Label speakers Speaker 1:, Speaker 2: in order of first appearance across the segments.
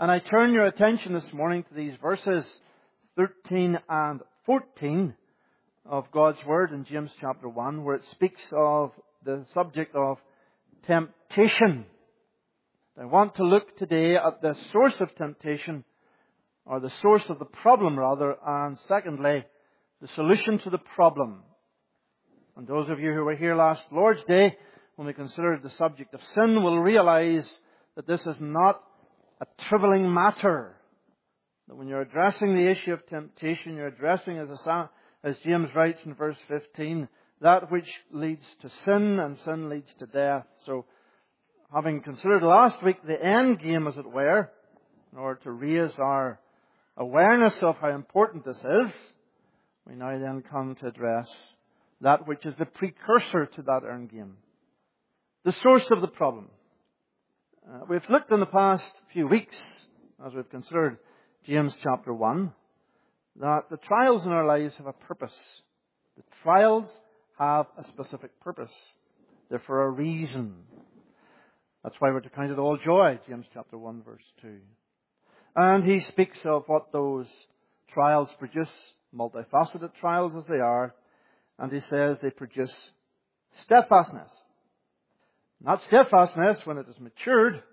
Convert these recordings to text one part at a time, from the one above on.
Speaker 1: And I turn your attention this morning to these verses 13 and 14 of God's Word in James chapter 1, where it speaks of the subject of temptation. I want to look today at the source of temptation, or the source of the problem rather, and secondly, the solution to the problem. And those of you who were here last Lord's Day, when we considered the subject of sin, will realize that this is not a trivialing matter. That when you're addressing the issue of temptation, you're addressing, as James writes in verse 15, that which leads to sin, and sin leads to death. So, having considered last week the end game, as it were, in order to raise our awareness of how important this is, we now then come to address that which is the precursor to that end game. The source of the problem. We've looked in the past few weeks, as we've considered James chapter 1, that the trials in our lives have a purpose. The trials have a specific purpose. They're for a reason. That's why we're to count it all joy, James chapter 1 verse 2. And he speaks of what those trials produce, multifaceted trials as they are, and he says they produce steadfastness. That steadfastness, when it is matured,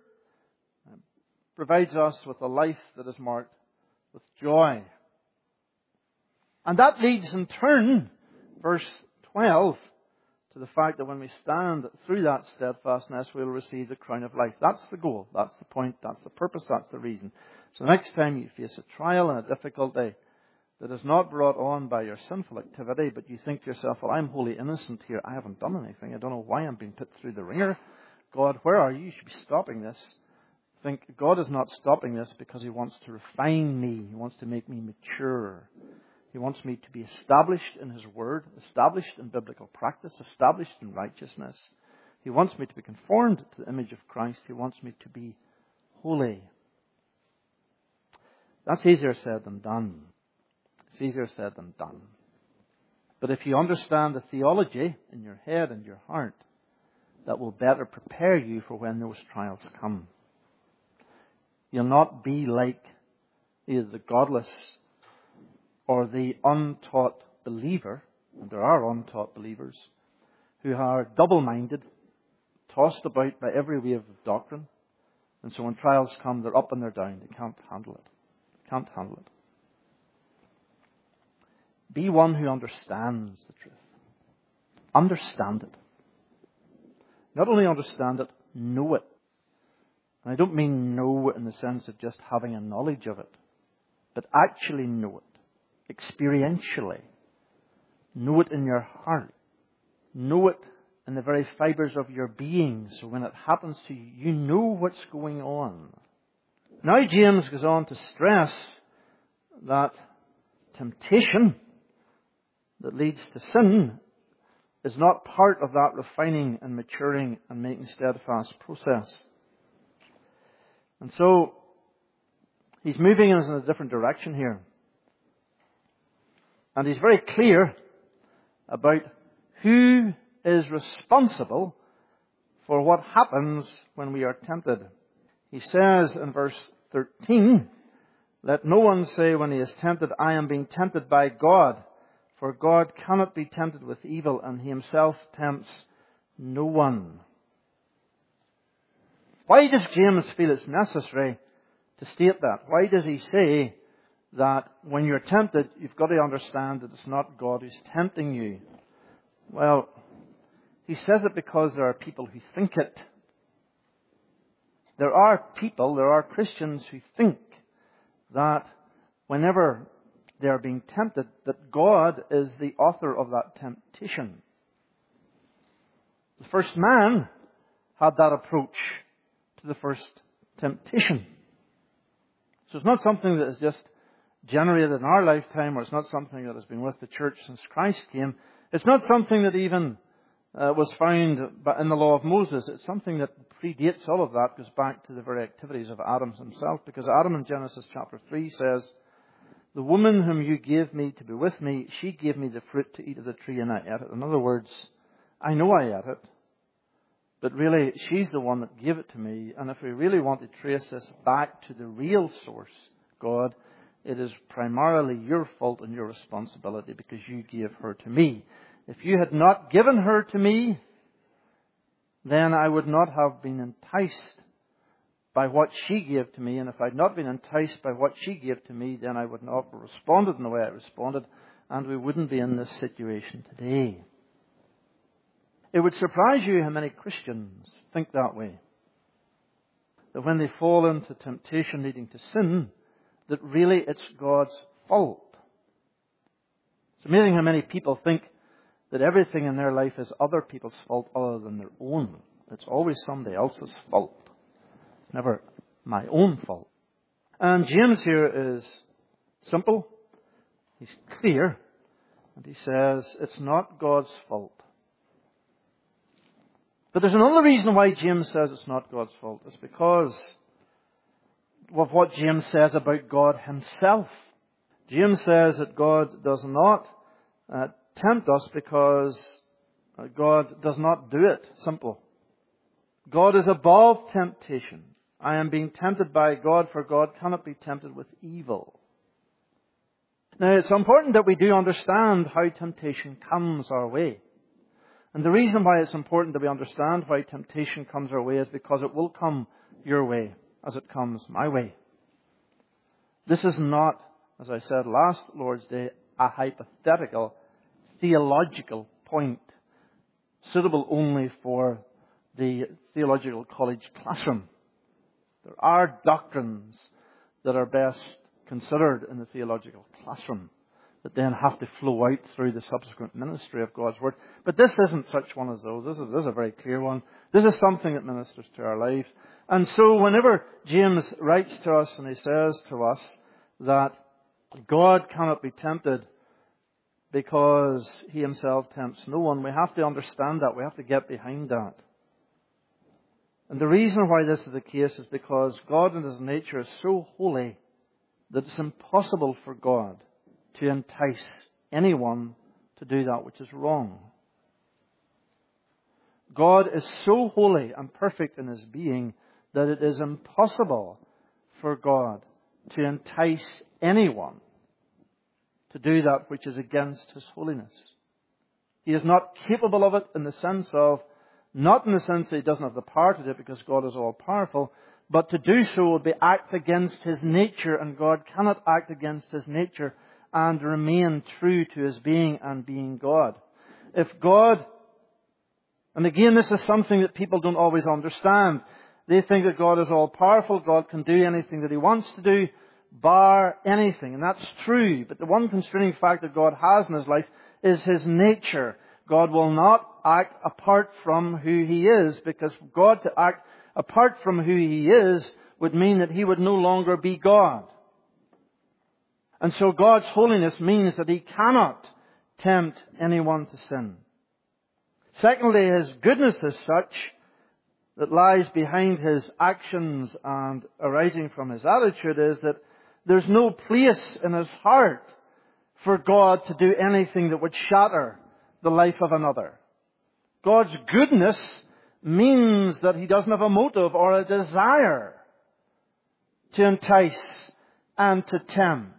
Speaker 1: provides us with a life that is marked with joy. And that leads in turn, verse 12, to the fact that when we stand through that steadfastness, we'll receive the crown of life. That's the goal, that's the point, that's the purpose, that's the reason. So next time you face a trial and a difficulty that is not brought on by your sinful activity, but you think to yourself, well, I'm wholly innocent here. I haven't done anything. I don't know why I'm being put through the ringer. God, where are you? You should be stopping this. Think God is not stopping this because He wants to refine me. He wants to make me mature. He wants me to be established in His Word, established in biblical practice, established in righteousness. He wants me to be conformed to the image of Christ. He wants me to be holy. That's easier said than done. It's easier said than done. But if you understand the theology in your head and your heart, that will better prepare you for when those trials come. You'll not be like either the godless or the untaught believer, and there are untaught believers, who are double-minded, tossed about by every wave of doctrine, and so when trials come, they're up and they're down. They can't handle it. Can't handle it. Be one who understands the truth. Understand it. Not only understand it, know it. And I don't mean know in the sense of just having a knowledge of it, but actually know it. Experientially. Know it in your heart. Know it in the very fibers of your being. So when it happens to you, you know what's going on. Now James goes on to stress that temptation that leads to sin is not part of that refining and maturing and making steadfast process. And so, he's moving us in a different direction here. And he's very clear about who is responsible for what happens when we are tempted. He says in verse 13, "Let no one say when he is tempted, I am being tempted by God. For God cannot be tempted with evil, and He Himself tempts no one." Why does James feel it's necessary to state that? Why does he say that when you're tempted, you've got to understand that it's not God who's tempting you? Well, he says it because there are people who think it. There are Christians who think that whenever they are being tempted, that God is the author of that temptation. The first man had that approach to the first temptation. So it's not something that is just generated in our lifetime, or it's not something that has been with the church since Christ came. It's not something that even was found in the law of Moses. It's something that predates all of that, goes back to the very activities of Adam himself, because Adam in Genesis chapter 3 says, "The woman whom you gave me to be with me, she gave me the fruit to eat of the tree and I ate it." In other words, I know I ate it. But really, she's the one that gave it to me. And if we really want to trace this back to the real source, God, it is primarily your fault and your responsibility because you gave her to me. If you had not given her to me, then I would not have been enticed by what she gave to me. And if I'd not been enticed by what she gave to me, then I would not have responded in the way I responded, and we wouldn't be in this situation today. It would surprise you how many Christians think that way. That when they fall into temptation leading to sin, that really it's God's fault. It's amazing how many people think that everything in their life is other people's fault other than their own. It's always somebody else's fault. It's never my own fault. And James here is simple. He's clear. And he says it's not God's fault. But there's another reason why James says it's not God's fault. It's because of what James says about God himself. James says that God does not tempt us because God does not do it. Simple. God is above temptation. I am being tempted by God, for God cannot be tempted with evil. Now, it's important that we do understand how temptation comes our way. And the reason why it's important that we understand why temptation comes our way is because it will come your way as it comes my way. This is not, as I said last Lord's Day, a hypothetical, theological point suitable only for the theological college classroom. There are doctrines that are best considered in the theological classroom that then have to flow out through the subsequent ministry of God's Word. But this isn't such one as those. This is a very clear one. This is something that ministers to our lives. And so whenever James writes to us and he says to us that God cannot be tempted because he himself tempts no one, we have to understand that. We have to get behind that. And the reason why this is the case is because God in his nature is so holy that it's impossible for God to entice anyone to do that which is wrong. God is so holy and perfect in his being that it is impossible for God to entice anyone to do that which is against his holiness. He is not capable of it in the sense of, not in the sense that he doesn't have the power to do it because God is all powerful, but to do so would be act against his nature, and God cannot act against his nature and remain true to his being and being God. If God, and again this is something that people don't always understand, they think that God is all powerful, God can do anything that he wants to do, bar anything, and that's true. But the one constraining fact that God has in his life is his nature. God will not act apart from who he is, because God to act apart from who he is would mean that he would no longer be God. And so God's holiness means that he cannot tempt anyone to sin. Secondly, his goodness is such that lies behind his actions and arising from his attitude is that there's no place in his heart for God to do anything that would shatter the life of another. God's goodness means that he doesn't have a motive or a desire to entice and to tempt.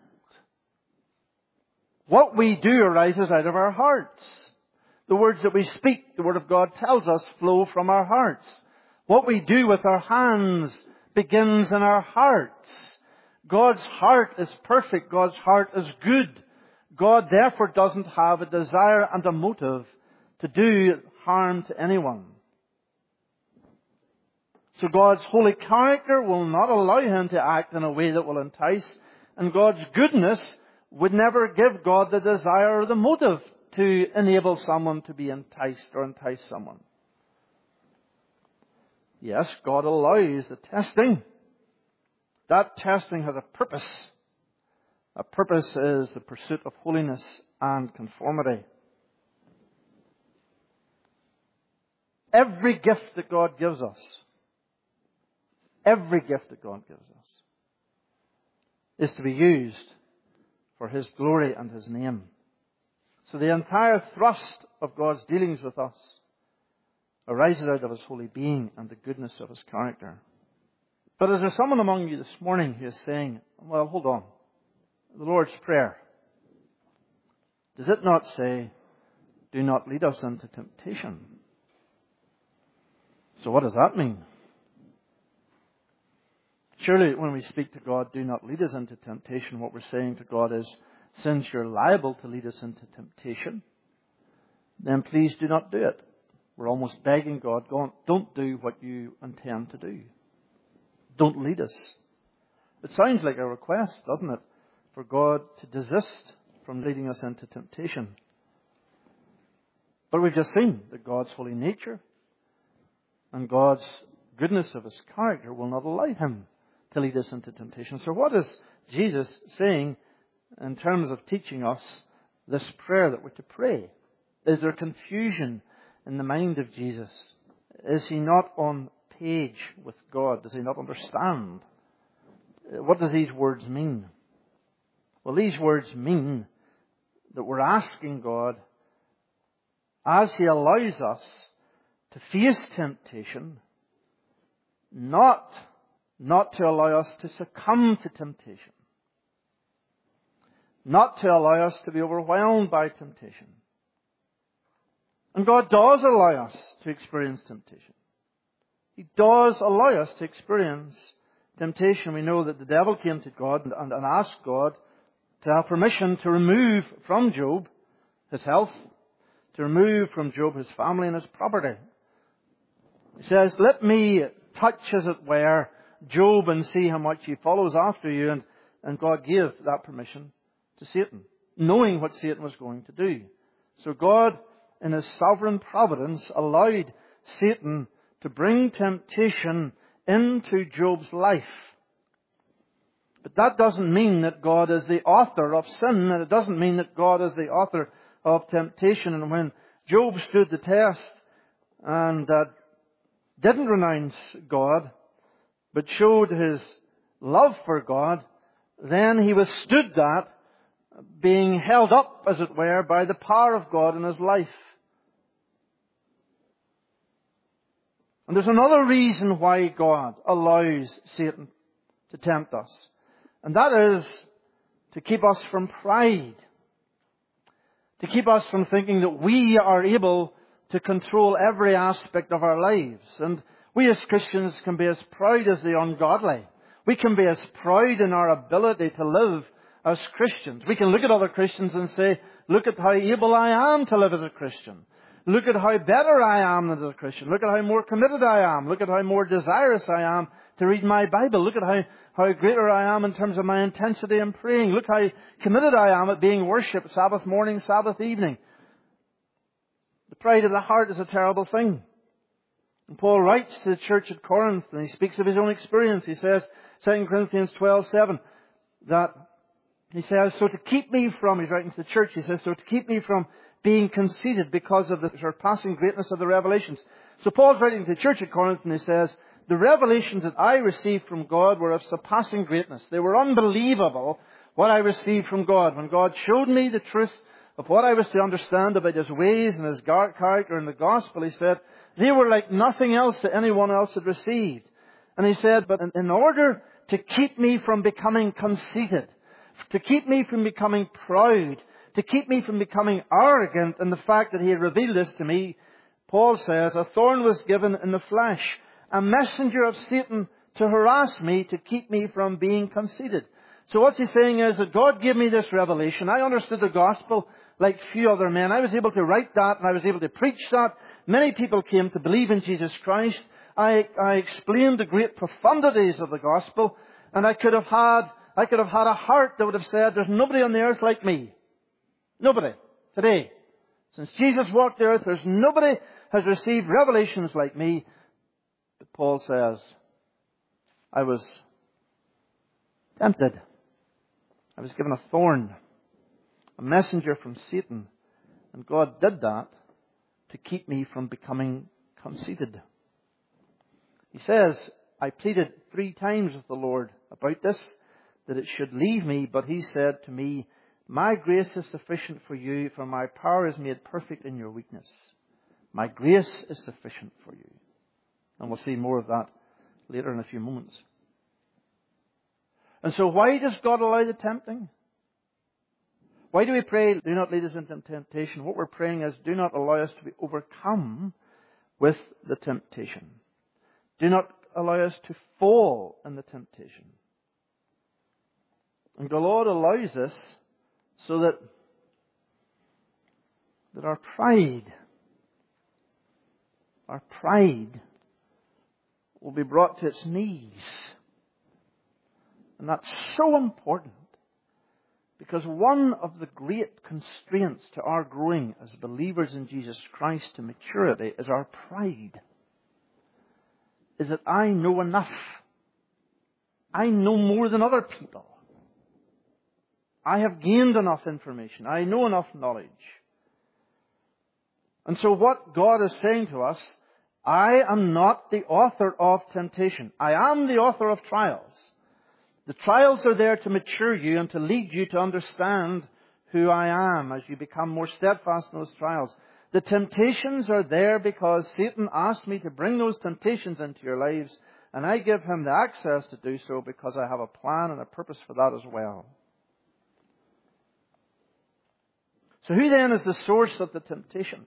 Speaker 1: What we do arises out of our hearts. The words that we speak, the Word of God tells us, flow from our hearts. What we do with our hands begins in our hearts. God's heart is perfect. God's heart is good. God therefore doesn't have a desire and a motive to do harm to anyone. So God's holy character will not allow him to act in a way that will entice, and God's goodness would never give God the desire or the motive to enable someone to be enticed or entice someone. Yes, God allows the testing. That testing has a purpose. A purpose is the pursuit of holiness and conformity. Every gift that God gives us, is to be used for his glory and his name. So the entire thrust of God's dealings with us arises out of His holy being and the goodness of His character. But is there someone among you this morning who is saying, well, hold on, the Lord's Prayer, does it not say, do not lead us into temptation? So what does that mean? Surely when we speak to God, do not lead us into temptation, what we're saying to God is, since you're liable to lead us into temptation, then please do not do it. We're almost begging God, don't do what you intend to do. Don't lead us. It sounds like a request, doesn't it, for God to desist from leading us into temptation. But we've just seen that God's holy nature and God's goodness of His character will not allow Him to lead us into temptation. So what is Jesus saying in terms of teaching us this prayer that we're to pray? Is there confusion in the mind of Jesus? Is He not on page with God? Does He not understand? What does these words mean? Well, these words mean that we're asking God, as He allows us to face temptation, not to allow us to succumb to temptation. Not to allow us to be overwhelmed by temptation. And God does allow us to experience temptation. He does allow us to experience temptation. We know that the devil came to God and asked God to have permission to remove from Job his health, to remove from Job his family and his property. He says, let me touch, as it were, Job and see how much he follows after you. And God gave that permission to Satan, knowing what Satan was going to do. So God, in His sovereign providence, allowed Satan to bring temptation into Job's life. But that doesn't mean that God is the author of sin, and it doesn't mean that God is the author of temptation. And when Job stood the test and didn't renounce God, but showed his love for God, then he withstood that, being held up, as it were, by the power of God in his life. And there's another reason why God allows Satan to tempt us. And that is to keep us from pride. To keep us from thinking that we are able to control every aspect of our lives. And we as Christians can be as proud as the ungodly. We can be as proud in our ability to live as Christians. We can look at other Christians and say, look at how able I am to live as a Christian. Look at how better I am as a Christian. Look at how more committed I am. Look at how more desirous I am to read my Bible. Look at how greater I am in terms of my intensity in praying. Look how committed I am at being worshipped Sabbath morning, Sabbath evening. The pride of the heart is a terrible thing. And Paul writes to the church at Corinth, and he speaks of his own experience. He says, 2 Corinthians 12:7, that he says, so to keep me from, he's writing to the church, he says, so to keep me from being conceited because of the surpassing greatness of the revelations. So Paul's writing to the church at Corinth, and he says, the revelations that I received from God were of surpassing greatness. They were unbelievable, what I received from God. When God showed me the truth of what I was to understand about His ways and His character in the gospel, he said, they were like nothing else that anyone else had received. And he said, but in order to keep me from becoming conceited, to keep me from becoming proud, to keep me from becoming arrogant in the fact that He had revealed this to me, Paul says, a thorn was given in the flesh, a messenger of Satan to harass me, to keep me from being conceited. So what he's saying is that God gave me this revelation. I understood the gospel like few other men. I was able to write that and I was able to preach that. Many people came to believe in Jesus Christ. I explained the great profundities of the gospel, and I could have had a heart that would have said, there's nobody on the earth like me. Nobody. Today. Since Jesus walked the earth, there's nobody has received revelations like me. But Paul says, I was tempted. I was given a thorn, a messenger from Satan. And God did that to keep me from becoming conceited. He says, I pleaded 3 times with the Lord about this, that it should leave me. But He said to me, my grace is sufficient for you, for my power is made perfect in your weakness. My grace is sufficient for you. And we'll see more of that later in a few moments. And so why does God allow the tempting? Why do we pray, do not lead us into temptation? What we're praying is, do not allow us to be overcome with the temptation. Do not allow us to fall in the temptation. And the Lord allows this so that our pride will be brought to its knees. And that's so important, because one of the great constraints to our growing as believers in Jesus Christ to maturity is our pride. Is that I know enough. I know more than other people. I have gained enough information. I know enough knowledge. And so what God is saying to us, I am not the author of temptation. I am the author of trials. The trials are there to mature you and to lead you to understand who I am as you become more steadfast in those trials. The temptations are there because Satan asked me to bring those temptations into your lives, and I give him the access to do so because I have a plan and a purpose for that as well. So who then is the source of the temptation?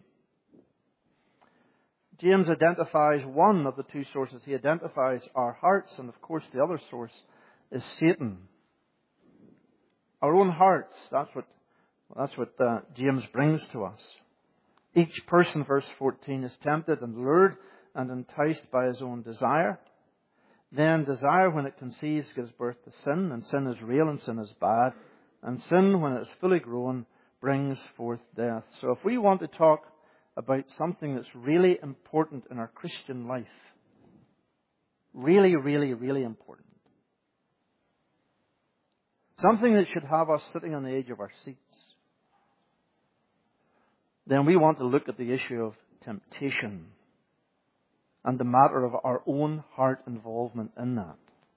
Speaker 1: James identifies one of the two sources. He identifies our hearts, and of course the other source is Satan. Our own hearts, that's what James brings to us. Each person, verse 14, is tempted and lured and enticed by his own desire. Then desire, when it conceives, gives birth to sin, and sin is real and sin is bad. And sin, when it is fully grown, brings forth death. So if we want to talk about something that's really important in our Christian life, really, really, really important, something that should have us sitting on the edge of our seats, then we want to look at the issue of temptation and the matter of our own heart involvement in that.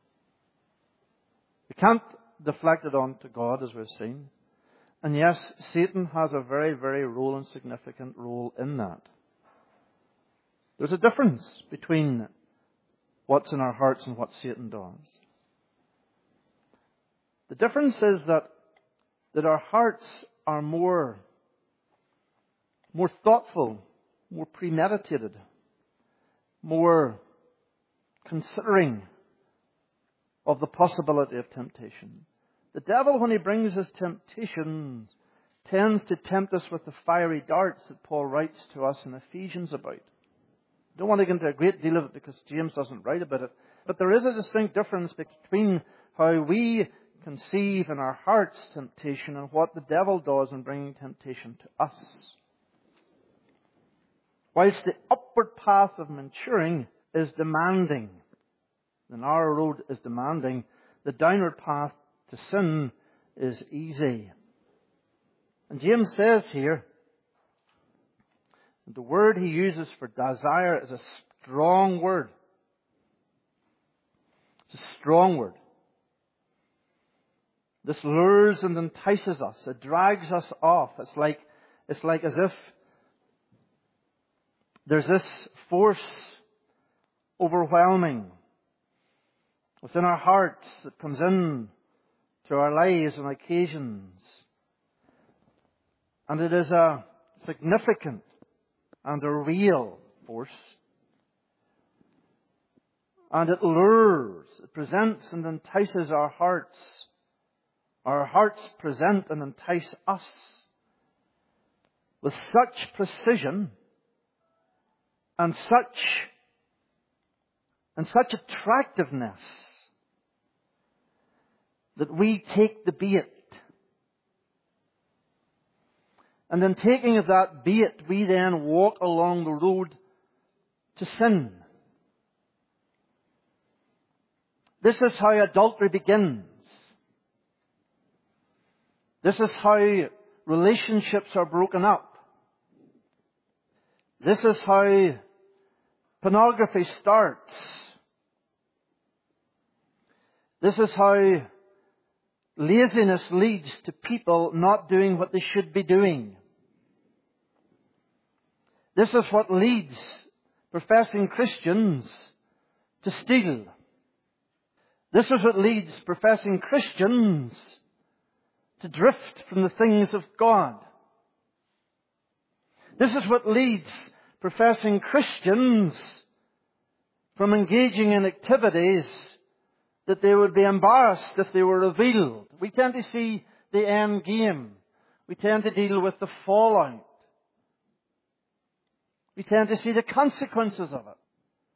Speaker 1: We can't deflect it on to God, as we've seen. And yes, Satan has a very, very significant role in that. There's a difference between what's in our hearts and what Satan does. The difference is that our hearts are more thoughtful, more premeditated, more considering of the possibility of temptation. The devil, when he brings his temptations, tends to tempt us with the fiery darts that Paul writes to us in Ephesians about. I don't want to get into a great deal of it because James doesn't write about it. But there is a distinct difference between how we conceive in our hearts temptation and what the devil does in bringing temptation to us. Whilst the upward path of maturing is demanding, the narrow road is demanding, the downward path to sin is easy. And James says here, the word he uses for desire is a strong word. It's a strong word. This lures and entices us. It drags us off. It's like as if there's this force overwhelming within our hearts that comes in to our lives on occasions. And it is a significant and a real force. And it lures, it presents and entices our hearts. Our hearts present and entice us with such precision and such attractiveness that we take the bait. And in taking of that bait, we then walk along the road to sin. This is how adultery begins. This is how relationships are broken up. This is how pornography starts. This is how laziness leads to people not doing what they should be doing. This is what leads professing Christians to steal. This is what leads professing Christians to drift from the things of God. This is what leads professing Christians from engaging in activities that they would be embarrassed if they were revealed. We tend to see the end game. We tend to deal with the fallout. We tend to see the consequences of it.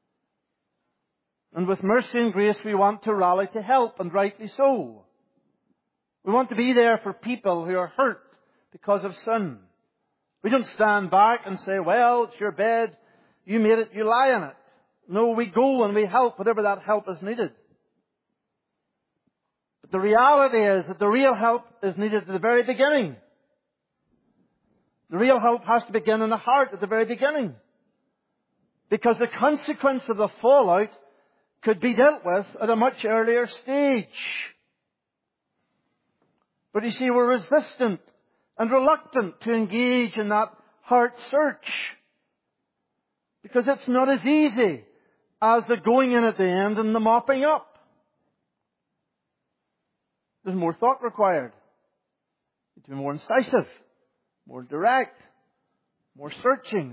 Speaker 1: And with mercy and grace, we want to rally to help, and rightly so. We want to be there for people who are hurt because of sin. We don't stand back and say, well, it's your bed, you made it, you lie in it. No, we go and we help whatever that help is needed. But the reality is that the real help is needed at the very beginning. The real help has to begin in the heart at the very beginning. Because the consequence of the fallout could be dealt with at a much earlier stage. But you see, we're resistant and reluctant to engage in that heart search. Because it's not as easy as the going in at the end and the mopping up. There's more thought required. You need to be more incisive, more direct, more searching,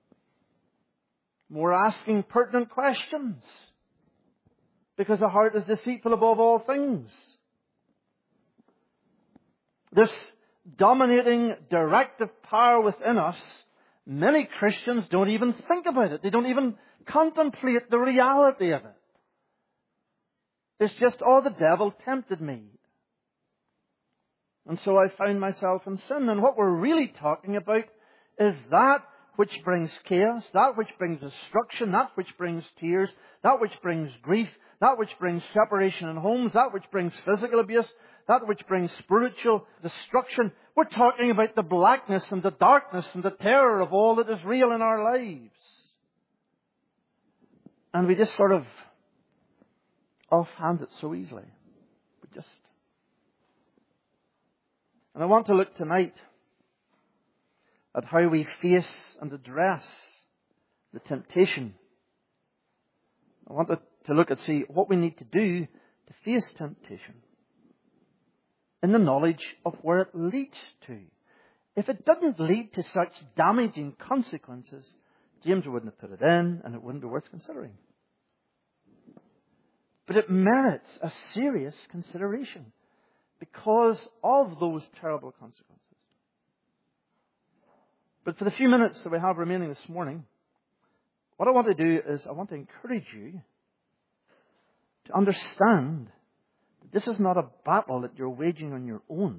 Speaker 1: more asking pertinent questions. Because the heart is deceitful above all things. This dominating directive power within us, many Christians don't even think about it. They don't even contemplate the reality of it. It's just, oh, the devil tempted me. And so I found myself in sin. And what we're really talking about is that which brings chaos, that which brings destruction, that which brings tears, that which brings grief, that which brings separation in homes, that which brings physical abuse, that which brings spiritual destruction. We're talking about the blackness and the darkness and the terror of all that is real in our lives. And we just sort of offhand it so easily. And I want to look tonight at how we face and address the temptation. I want to look and see what we need to do to face temptation in the knowledge of where it leads to. If it doesn't lead to such damaging consequences, James wouldn't have put it in and it wouldn't be worth considering. But it merits a serious consideration because of those terrible consequences. But for the few minutes that we have remaining this morning, what I want to do is I want to encourage you to understand that this is not a battle that you're waging on your own.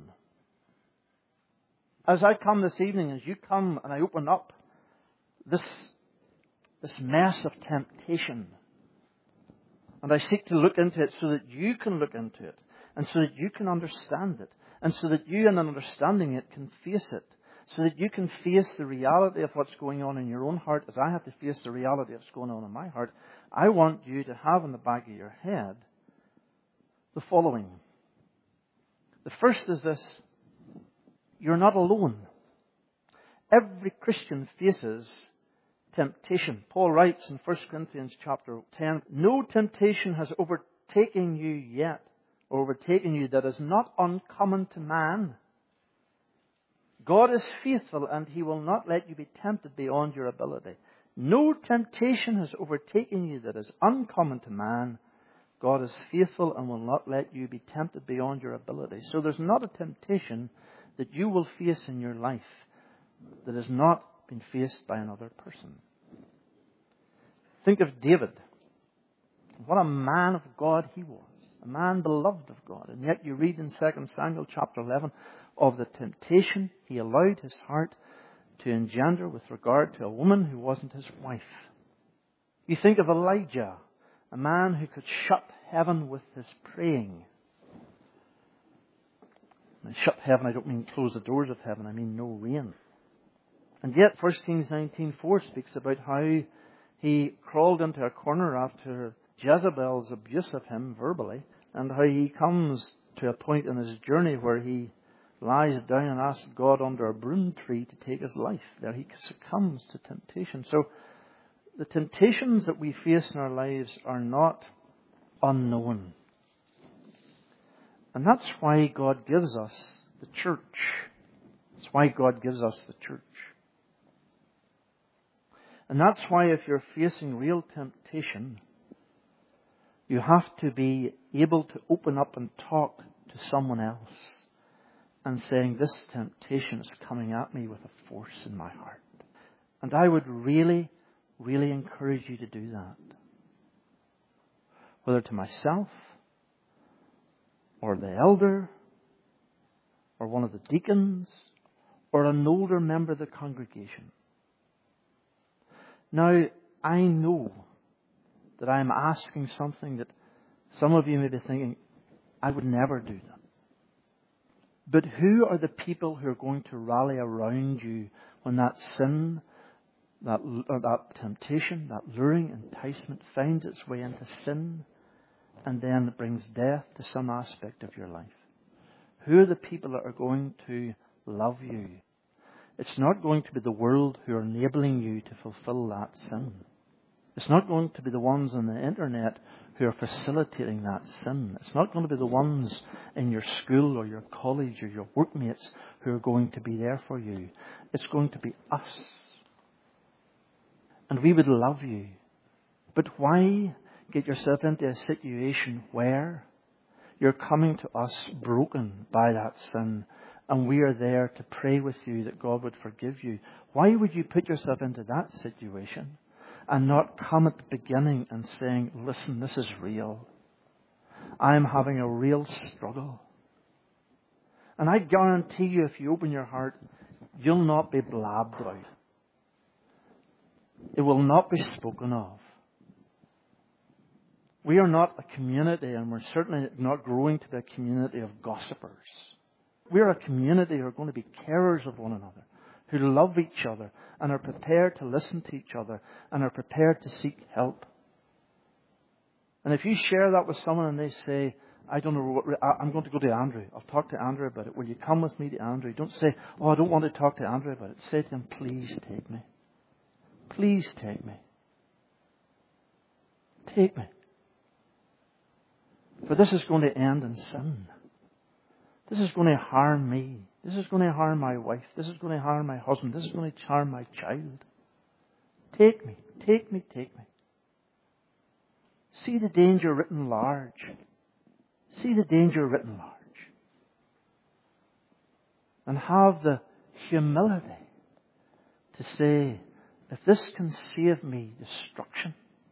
Speaker 1: As I come this evening, as you come and I open up this mess of temptation, and I seek to look into it so that you can look into it, and so that you can understand it, and so that you, in understanding it, can face it, so that you can face the reality of what's going on in your own heart as I have to face the reality of what's going on in my heart. I want you to have in the back of your head the following. The first is this: you're not alone. Every Christian faces temptation. Paul writes in 1 Corinthians chapter 10, no temptation has overtaken you yet, or overtaken you that is not uncommon to man. God is faithful and He will not let you be tempted beyond your ability. No temptation has overtaken you that is uncommon to man. God is faithful and will not let you be tempted beyond your ability. So there's not a temptation that you will face in your life that has not been faced by another person. Think of David. What a man of God he was. A man beloved of God. And yet you read in 2 Samuel chapter 11 of the temptation he allowed his heart to engender with regard to a woman who wasn't his wife. You think of Elijah, a man who could shut heaven with his praying. And shut heaven, I don't mean close the doors of heaven, I mean no rain. And yet 1 Kings 19:4 speaks about how he crawled into a corner after Jezebel's abuse of him verbally, and how he comes to a point in his journey where he lies down and asks God under a broom tree to take his life. There he succumbs to temptation. So the temptations that we face in our lives are not unknown. And that's why God gives us the church. That's why God gives us the church. And that's why if you're facing real temptation, you have to be able to open up and talk to someone else and saying, this temptation is coming at me with a force in my heart. And I would really, really encourage you to do that. Whether to myself, or the elder, or one of the deacons, or an older member of the congregation. Now, I know that I'm asking something that some of you may be thinking, I would never do that. But who are the people who are going to rally around you when that sin, that temptation, that luring enticement finds its way into sin and then it brings death to some aspect of your life? Who are the people that are going to love you? It's not going to be the world who are enabling you to fulfill that sin. It's not going to be the ones on the internet who are facilitating that sin. It's not going to be the ones in your school or your college or your workmates who are going to be there for you. It's going to be us. And we would love you. But why get yourself into a situation where you're coming to us broken by that sin and we are there to pray with you that God would forgive you? Why would you put yourself into that situation and not come at the beginning and saying, listen, this is real. I'm having a real struggle. And I guarantee you, if you open your heart, you'll not be blabbed about. It will not be spoken of. We are not a community, and we're certainly not growing to be a community of gossipers. We're a community who are going to be carers of one another, who love each other and are prepared to listen to each other and are prepared to seek help. And if you share that with someone and they say, I don't know, I'm going to go to Andrew. I'll talk to Andrew about it. Will you come with me to Andrew? Don't say, oh, I don't want to talk to Andrew about it. Say to him, please take me. Please take me. Take me. For this is going to end in sin. This is going to harm me. This is going to harm my wife. This is going to harm my husband. This is going to harm my child. Take me. Take me. Take me. See the danger written large. See the danger written large. And have the humility to say, if this can save me destruction.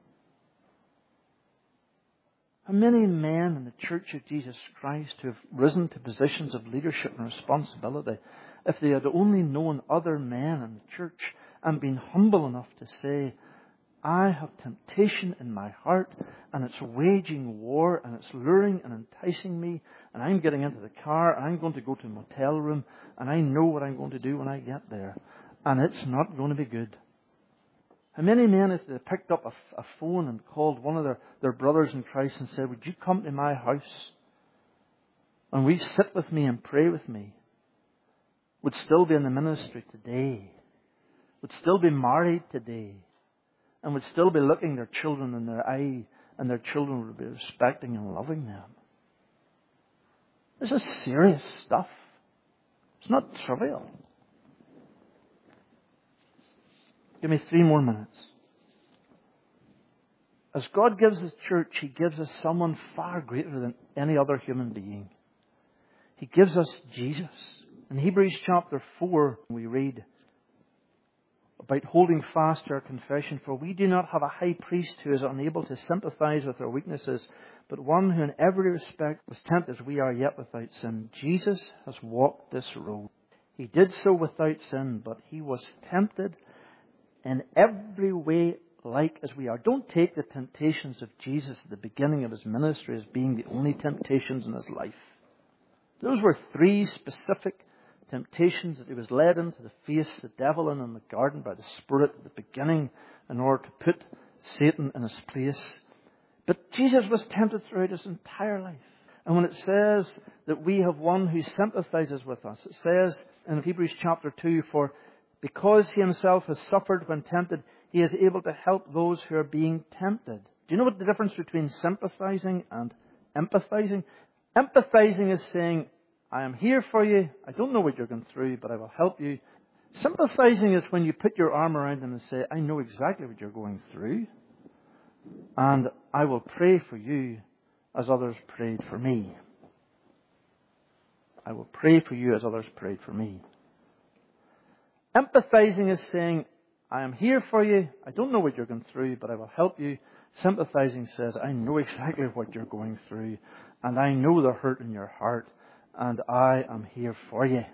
Speaker 1: How many men in the Church of Jesus Christ who have risen to positions of leadership and responsibility, if they had only known other men in the church and been humble enough to say, I have temptation in my heart and it's waging war and it's luring and enticing me and I'm getting into the car and I'm going to go to a motel room and I know what I'm going to do when I get there and it's not going to be good. How many men, if they picked up a phone and called one of their brothers in Christ and said, would you come to my house and we sit with me and pray with me, would still be in the ministry today, would still be married today, and would still be looking their children in their eye, and their children would be respecting and loving them. This is serious stuff. It's not trivial. Give me 3 more minutes. As God gives His church, He gives us someone far greater than any other human being. He gives us Jesus. In Hebrews chapter 4, we read about holding fast to our confession. For we do not have a high priest who is unable to sympathize with our weaknesses, but one who in every respect was tempted as we are, yet without sin. Jesus has walked this road. He did so without sin, but He was tempted in every way like as we are. Don't take the temptations of Jesus at the beginning of His ministry as being the only temptations in His life. Those were 3 specific temptations that He was led into to face the devil in the garden by the Spirit at the beginning in order to put Satan in his place. But Jesus was tempted throughout His entire life. And when it says that we have one who sympathizes with us, it says in Hebrews chapter 2, for because he himself has suffered when tempted, he is able to help those who are being tempted. Do you know what the difference between sympathizing and empathizing? Empathizing is saying, I am here for you. I don't know what you're going through, but I will help you. Sympathizing is when you put your arm around them and say, I know exactly what you're going through, and I will pray for you as others prayed for me. I will pray for you as others prayed for me. Empathizing is saying, I am here for you. I don't know what you're going through, but I will help you. Sympathizing says, I know exactly what you're going through, and I know the hurt in your heart, and I am here for you.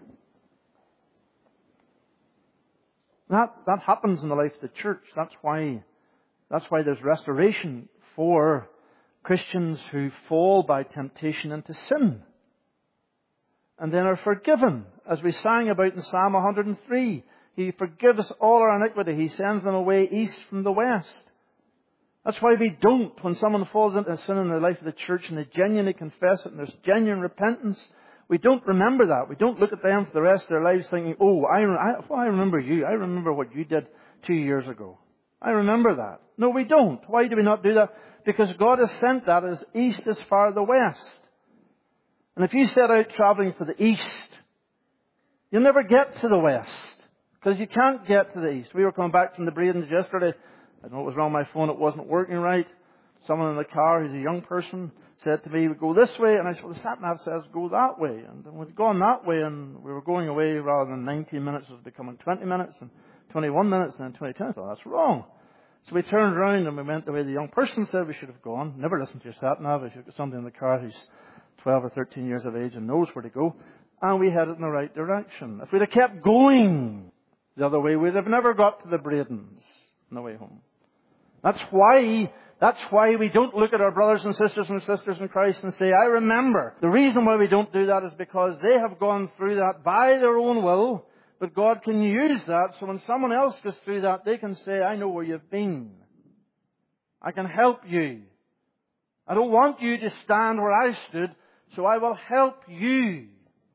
Speaker 1: That happens in the life of the church. That's why there's restoration for Christians who fall by temptation into sin and then are forgiven, as we sang about in Psalm 103. He forgives all our iniquity. He sends them away east from the west. That's why we don't, when someone falls into sin in the life of the church and they genuinely confess it and there's genuine repentance, we don't remember that. We don't look at them for the rest of their lives thinking, oh, I remember you. I remember what you did 2 years ago. I remember that. No, we don't. Why do we not do that? Because God has sent that as east as far as the west. And if you set out traveling for the east, you'll never get to the west. Because you can't get to the east. We were coming back from the Bradens yesterday. I don't know what was wrong with my phone. It wasn't working right. Someone in the car, who's a young person, said to me, we go this way. And I said, well, the sat-nav says go that way. And we'd gone that way, and we were going away rather than 19 minutes. It was becoming 20 minutes, and 21 minutes, and then 22. I thought, that's wrong. So we turned around and we went the way the young person said we should have gone. Never listen to your sat-nav. If you've got somebody in the car who's 12 or 13 years of age and knows where to go. And we headed in the right direction. If we'd have kept going the other way, we'd have never got to the Bradens on the way home. That's why we don't look at our brothers and sisters in Christ and say, I remember. The reason why we don't do that is because they have gone through that by their own will, but God can use that so when someone else goes through that, they can say, I know where you've been. I can help you. I don't want you to stand where I stood, so I will help you.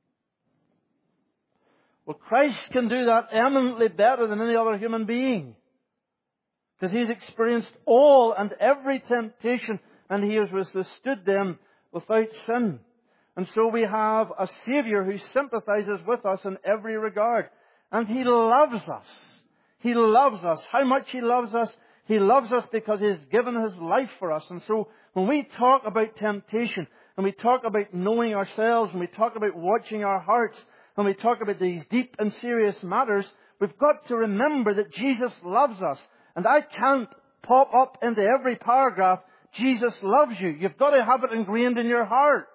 Speaker 1: Well, Christ can do that eminently better than any other human being. Because He's experienced all and every temptation, and He has withstood them without sin. And so we have a Saviour who sympathizes with us in every regard. And He loves us. He loves us. How much He loves us? He loves us because He's given His life for us. And so when we talk about temptation, and we talk about knowing ourselves, and we talk about watching our hearts, and we talk about these deep and serious matters, we've got to remember that Jesus loves us. And I can't pop up into every paragraph, Jesus loves you. You've got to have it ingrained in your heart.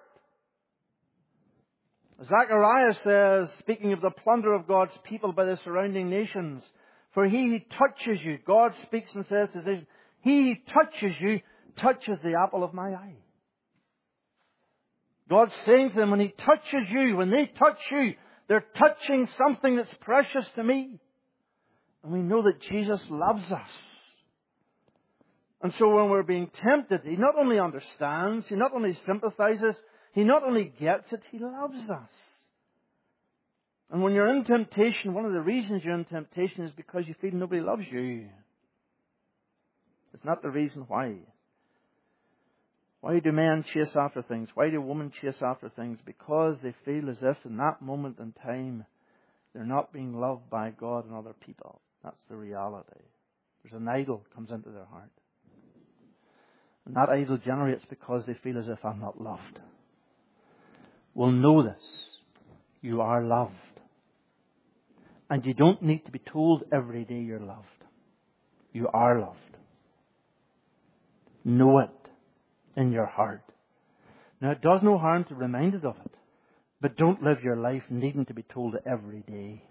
Speaker 1: Zechariah says, speaking of the plunder of God's people by the surrounding nations, for he who touches you, God speaks and says to this, he who touches you, touches the apple of my eye. God's saying to them, when He touches you, when they touch you, they're touching something that's precious to me. And we know that Jesus loves us. And so when we're being tempted, He not only understands, He not only sympathizes, He not only gets it, He loves us. And when you're in temptation, one of the reasons you're in temptation is because you feel nobody loves you. It's not the reason why. Why do men chase after things? Why do women chase after things? Because they feel as if in that moment in time they're not being loved by God and other people. That's the reality. There's an idol comes into their heart. And that idol generates because they feel as if I'm not loved. Well, know this. You are loved. And you don't need to be told every day you're loved. You are loved. Know it in your heart. Now, it does no harm to be reminded of it. But don't live your life needing to be told it every day.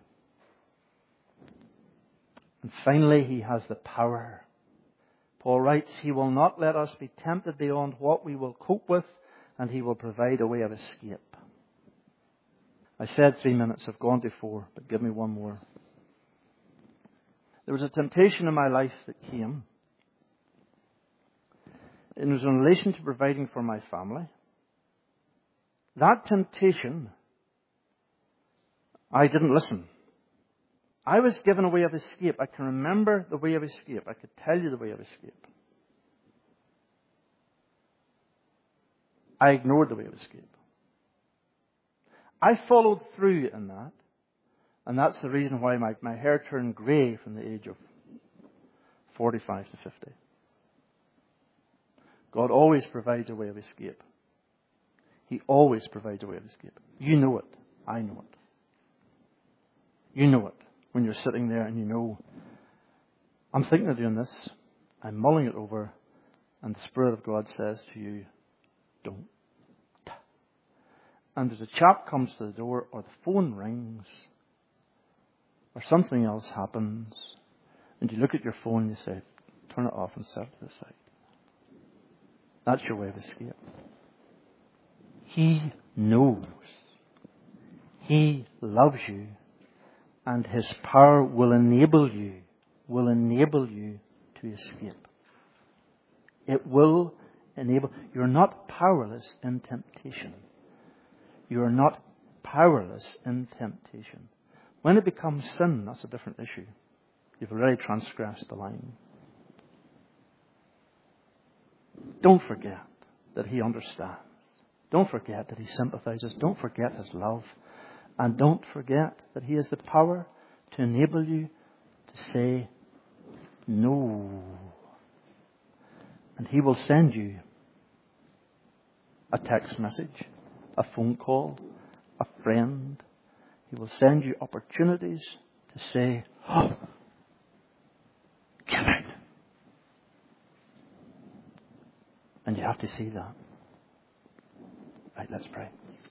Speaker 1: And finally, He has the power. Paul writes, He will not let us be tempted beyond what we will cope with, and He will provide a way of escape. I said 3 minutes, I've gone to 4, but give me one more. There was a temptation in my life that came. It was in relation to providing for my family. That temptation, I didn't listen. I was given a way of escape. I can remember the way of escape. I could tell you the way of escape. I ignored the way of escape. I followed through in that. And that's the reason why my hair turned grey from the age of 45 to 50. God always provides a way of escape. He always provides a way of escape. You know it. I know it. You know it when you're sitting there and you know, I'm thinking of doing this. I'm mulling it over. And the Spirit of God says to you, don't. And as a chap comes to the door or the phone rings or something else happens and you look at your phone and you say, turn it off and set it to the side. That's your way of escape. He knows. He loves you. And His power will enable you to escape. It will enable. You're not powerless in temptation. You are not powerless in temptation. When it becomes sin, that's a different issue. You've already transgressed the line. Don't forget that He understands. Don't forget that He sympathizes. Don't forget His love. And don't forget that He has the power to enable you to say no. And He will send you a text message, a phone call, a friend. He will send you opportunities to say, oh, give out. And you have to see that. Right, let's pray.